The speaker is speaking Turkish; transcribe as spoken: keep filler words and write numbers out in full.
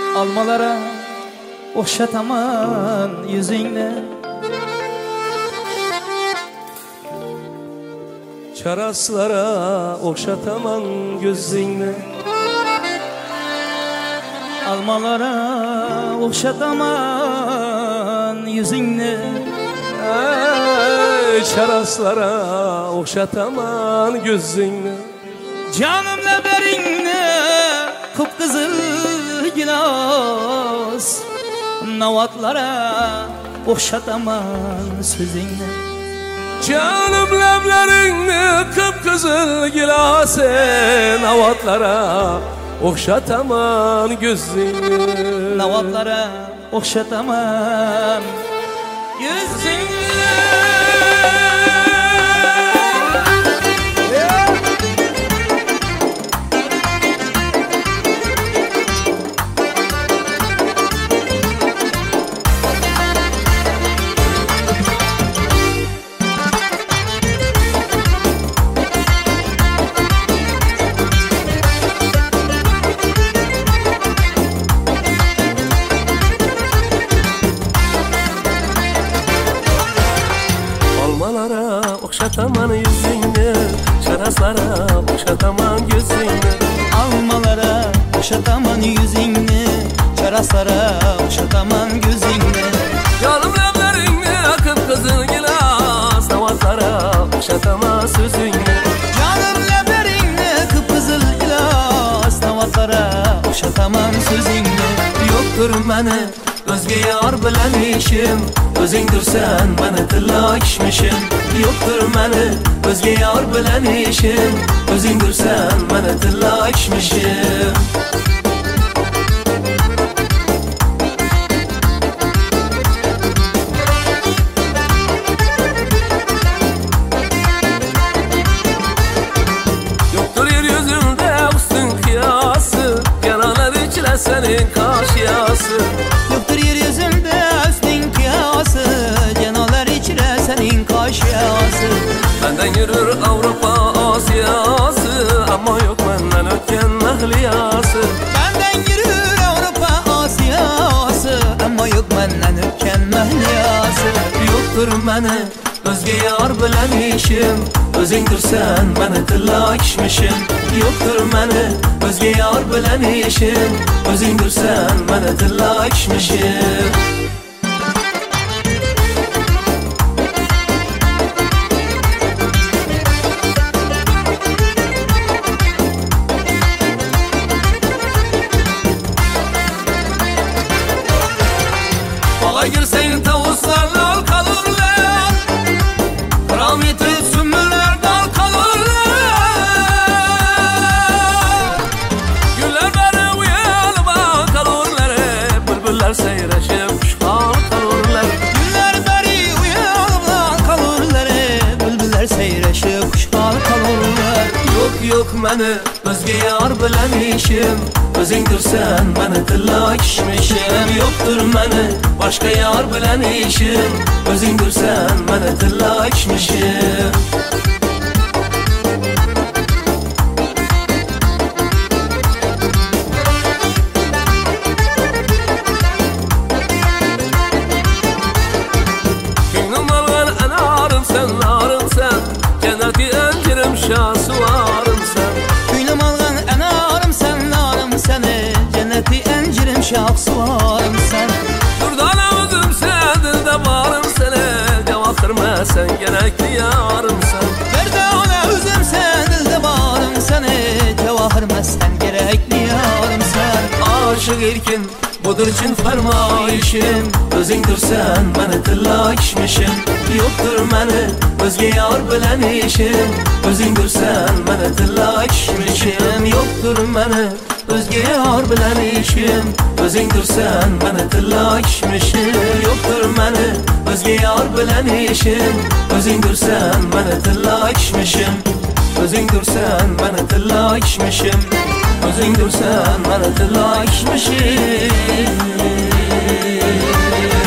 Almalara o'xshataman yuzingni, charaslara o'xshataman ko'zingni. Almalara o'xshataman yuzingni, charaslara o'xshataman ko'zingni. Canım lablaringni qip-qizil gilos, navatlara o'xshataman so'zingni. Canım lablaringni qip-qizil gilos, navatlara o'xshataman ko'zingni. Navatlara o'xshataman yuzingni. O'xshataman yuzingni, charaslara o'xshataman ko'zingni. Almalara o'xshataman yuzingni, charaslara o'xshataman ko'zingni. Yolim lablaringni qip-qizil gilos, navatlara o'xshataman so'zingni. Jonim lablaringni qip-qizil gilos, navatlara o'xshataman so'zingni. Yo'qdir meni o'zga yor bilan ishim, o'zingdirsan meni tilakishmishim. Yo'qdir meni o'zga yor bilan ishim, o'zingdirsan meni tilakishmishim. Yo'qdir yer yuzimda ustun qiyasi, yanalar ichra senin qaşyası. Yo'qdir yer yuzimda ustun qiyasi, janolar ichra sening qaşyası. Benden yürür Avrupa Asyası, ama yok benden ötken nahliyası. Benden yürür Avrupa Asyası, ama yok benden ötken nahliyası. Yoktur meni özge yar bilen işim, özingdirsen meni tilakishmishim. Yoktur meni özge yar bilen işim, özingdirsen meni tilakishmishim. Bağa girsen tavuslarla kalırlar, rahmetli sümbüller dal kalırlar. Güller beni uyalıma kalırlar, bülbüller seyreşip kuşlar kalırlar. Güller beri uyalıma kalırlar, bülbüller seyreşip kuşlar kalırlar. Yok yok meni özge yar bilen işim, özingdirsen meni tilakishmishim. Yoktur meni başka yar bilen işim, özingdirsen meni tilakishmishim. Gönlüm algan enarım sen, narım sen, cenneti encirim şahsuvarım sen. Gönlüm algan enarım sen, narım seni, cenneti encirim şahsuvarım sen. Durdana özüm sen, dilde varım seni, cevap verme sen, gerekli yarım sen. Derde ona özüm sen, dilde varım seni, cevahir sen, gerekli yarım sen. Aşık erkin budur için fermayişim, özingdirsen meni tilakishmishim. Yoktur meni özge yar bilen işim, özingdirsen meni tilakishmishim. Yoktur meni özge yar bilen işim, özingdirsen meni tilakishmishim. Yoktur meni özge yar bilen işim, özingdirsen meni tilakishmishim. Özingdirsen meni tilakishmishim. Özingdirsen meni tilakishmishim.